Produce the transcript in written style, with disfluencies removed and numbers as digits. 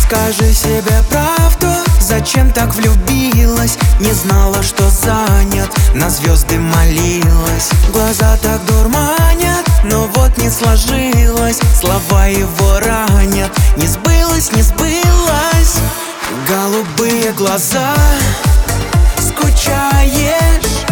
Скажи себе правду, зачем так влюбилась? Не знала, что занят, на звезды молилась. Глаза так дурманят, но вот не сложилось. Слова его ранят, не сбылось, не сбылось. Голубые глаза, скучаешь?